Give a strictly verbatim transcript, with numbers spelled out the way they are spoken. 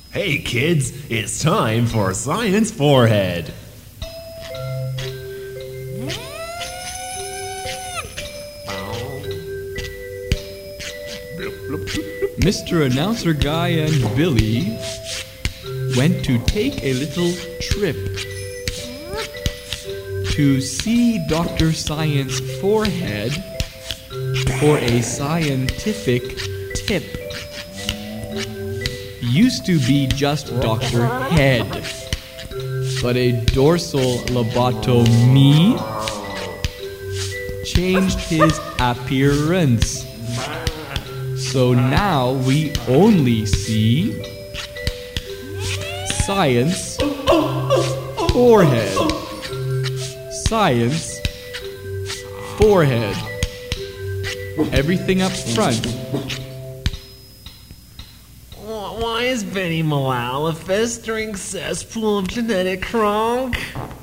Hey kids, it's time for Science Forehead. Mister Announcer Guy and Billy went to take a little trip to see Doctor Science Forehead for a scientific tip. Used to be just Doctor Head, but a dorsal lobotomy changed his appearance. So now we only see Science Forehead. Science Forehead. Everything up front. Why is Benny Malala festering cesspool of genetic crunk?